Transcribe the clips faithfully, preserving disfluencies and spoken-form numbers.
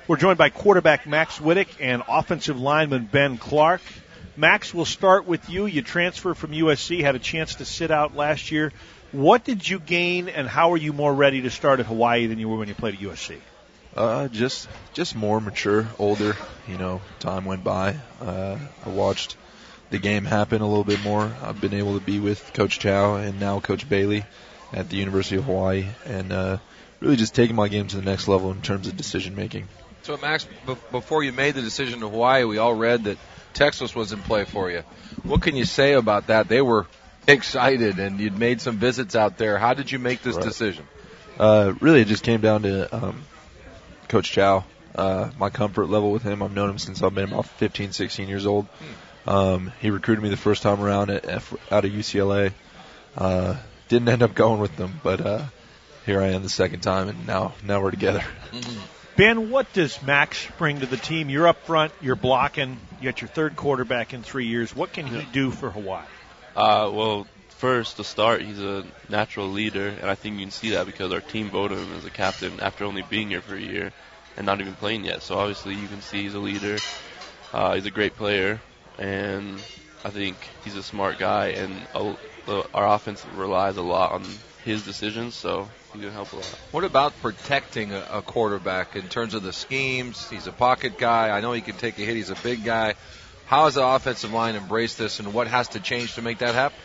We're joined by quarterback Max Wittek and offensive lineman Ben Clark. Max, we'll start with you. You transferred from U S C, had a chance to sit out last year. What did you gain, and how are you more ready to start at Hawaii than you were when you played at U S C? Uh, just just more mature, older. You know, time went by. Uh, I watched the game happen a little bit more. I've been able to be with Coach Chow and now Coach Bailey at the University of Hawaii, and uh, really just taking my game to the next level in terms of decision making. So, Max, b- before you made the decision to Hawaii, we all read that Texas was in play for you. What can you say about that? They were excited, and you'd made some visits out there. How did you make this right. decision? Uh, really, it just came down to um, Coach Chow. Uh, my comfort level with him, I've known him since I've been about fifteen, sixteen years old. Hmm. Um, he recruited me the first time around at, at, out of U C L A. Uh, didn't end up going with them, but uh, here I am the second time, and now now we're together. Mm-hmm. Ben, what does Max bring to the team? You're up front, you're blocking, you got your third quarterback in three years. What can he do for Hawaii? Uh, well, first, to start, he's a natural leader, and I think you can see that because our team voted him as a captain after only being here for a year and not even playing yet. So obviously you can see he's a leader. Uh, he's a great player, and I think he's a smart guy, and a, the, our offense relies a lot on his decisions, so he's going to help a lot. What about protecting a, a quarterback in terms of the schemes? He's a pocket guy. I know he can take a hit. He's a big guy. How has the offensive line embraced this, and what has to change to make that happen?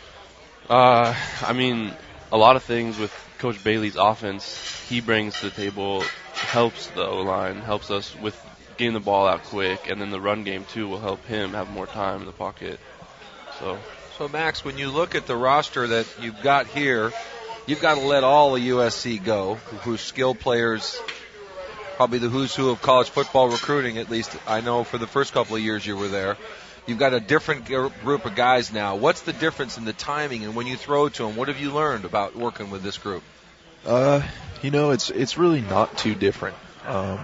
Uh, I mean, a lot of things with Coach Bailey's offense he brings to the table helps the O-line, helps us with getting the ball out quick, and then the run game, too, will help him have more time in the pocket. So, so Max, when you look at the roster that you've got here, you've got to let all of U S C go, whose skilled players, probably the who's who of college football recruiting, at least I know for the first couple of years you were there. You've got a different group of guys now. What's the difference in the timing and when you throw to them? What have you learned about working with this group? Uh, you know, it's it's really not too different. Um,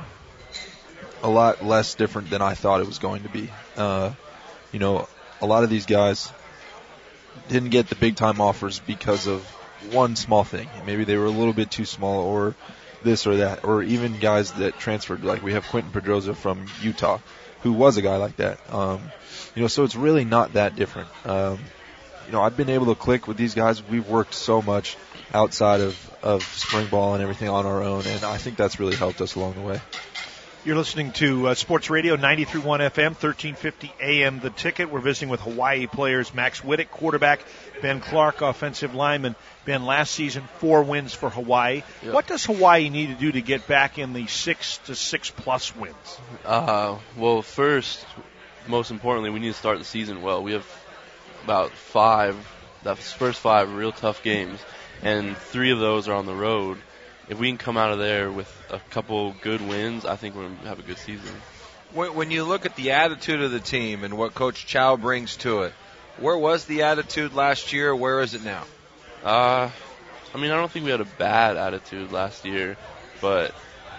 a lot less different than I thought it was going to be. Uh, you know, a lot of these guys didn't get the big-time offers because of one small thing. Maybe they were a little bit too small or this or that, or even guys that transferred. Like we have Quentin Pedroza from Utah, who was a guy like that. Um, you know, so it's really not that different. Um, you know, I've been able to click with these guys. We've worked so much outside of, of spring ball and everything on our own, and I think that's really helped us along the way. You're listening to uh, Sports Radio ninety-three point one F M, thirteen fifty A M The Ticket. We're visiting with Hawaii players Max Wittek, quarterback, Ben Clark, offensive lineman. Ben, last season, four wins for Hawaii. Yep. What does Hawaii need to do to get back in the six to six plus wins? Uh, well, first, most importantly, we need to start the season well. We have about five, that first five real tough games, and three of those are on the road. If we can come out of there with a couple good wins, I think we're going to have a good season. When you look at the attitude of the team and what Coach Chow brings to it, where was the attitude last year? Where is it now? Uh, I mean, I don't think we had a bad attitude last year, but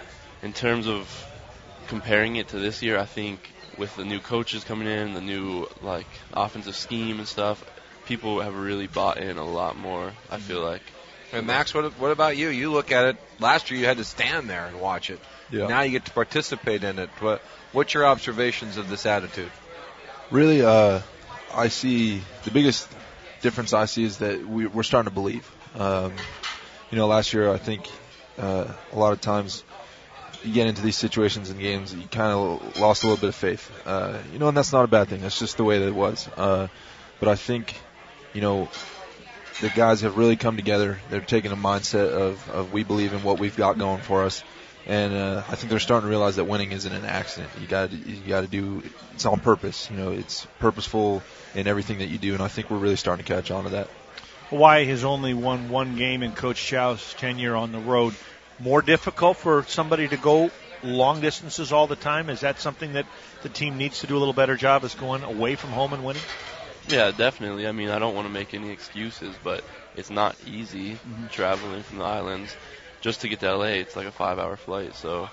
in terms of comparing it to this year, I think with the new coaches coming in, the new like offensive scheme and stuff, people have really bought in a lot more, I feel like. And Max, what what about you? You look at it. Last year you had to stand there and watch it. Yeah. Now you get to participate in it. What What's your observations of this attitude? Really, uh, I see the biggest difference I see is that we, we're starting to believe. Um, you know, last year I think uh, a lot of times you get into these situations in games, you kind of lost a little bit of faith. Uh, you know, and that's not a bad thing. That's just the way that it was. Uh, but I think, you know, the guys have really come together. They're taking a mindset of, of we believe in what we've got going for us. And uh, I think they're starting to realize that winning isn't an accident. You got you got to do it's on purpose. You know, it's purposeful in everything that you do, and I think we're really starting to catch on to that. Hawaii has only won one game in Coach Chow's tenure on the road. More difficult for somebody to go long distances all the time? Is that something that the team needs to do a little better job, is going away from home and winning? Yeah, definitely. I mean, I don't want to make any excuses, but it's not easy mm-hmm. traveling from the islands. Just to get to L A, it's like a five-hour flight, so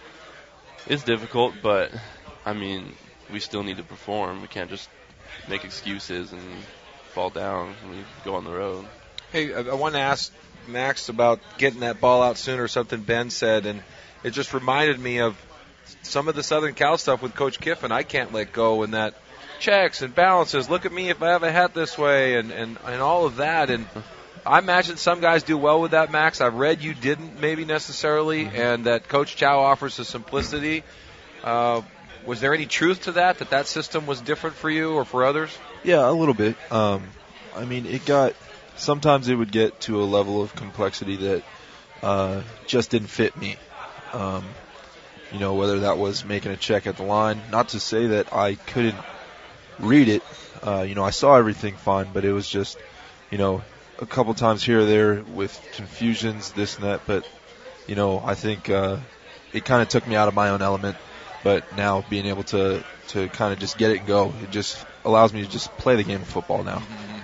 it's difficult, but, I mean, we still need to perform. We can't just make excuses and fall down when we go on the road. Hey, I, I want to ask Max about getting that ball out sooner, something Ben said, and it just reminded me of some of the Southern Cal stuff with Coach Kiffin, I can't let go, and that checks and balances. Look at me if I have a hat this way, and, and, and all of that. And I imagine some guys do well with that, Max. I've read you didn't maybe necessarily, mm-hmm. and that Coach Chow offers a simplicity. Uh, was there any truth to that, that that system was different for you or for others? Yeah, a little bit. Um, I mean, it got – sometimes it would get to a level of complexity that uh, just didn't fit me. Um, you know, whether that was making a check at the line. Not to say that I couldn't read it. Uh, you know, I saw everything fine, but it was just, you know, a couple times here or there with confusions, this and that. But, you know, I think uh, it kind of took me out of my own element. But now being able to, to kind of just get it and go, it just allows me to just play the game of football now.